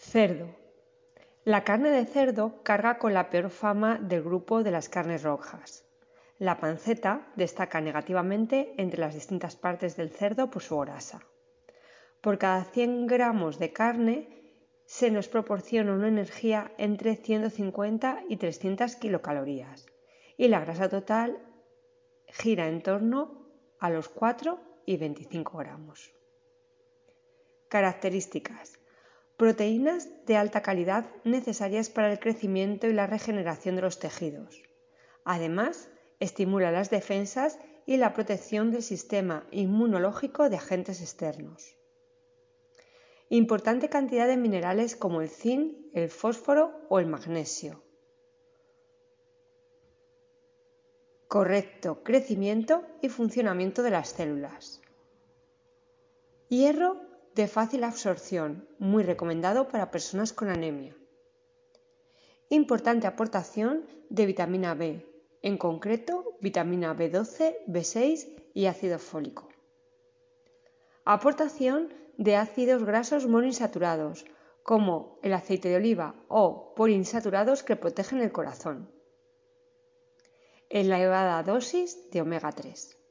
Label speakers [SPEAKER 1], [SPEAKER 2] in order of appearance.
[SPEAKER 1] Cerdo. La carne de cerdo carga con la peor fama del grupo de las carnes rojas. La panceta destaca negativamente entre las distintas partes del cerdo por su grasa. Por cada 100 gramos de carne se nos proporciona una energía entre 150 y 300 kilocalorías y la grasa total gira en torno a los 4 y 25 gramos. Características. Proteínas de alta calidad necesarias para el crecimiento y la regeneración de los tejidos. Además, estimula las defensas y la protección del sistema inmunológico de agentes externos. Importante cantidad de minerales como el zinc, el fósforo o el magnesio. Correcto crecimiento y funcionamiento de las células. Hierro de fácil absorción, muy recomendado para personas con anemia. Importante aportación de vitamina B, en concreto vitamina B12, B6 y ácido fólico. Aportación de ácidos grasos monoinsaturados, como el aceite de oliva o poliinsaturados que protegen el corazón. Elevada dosis de omega 3.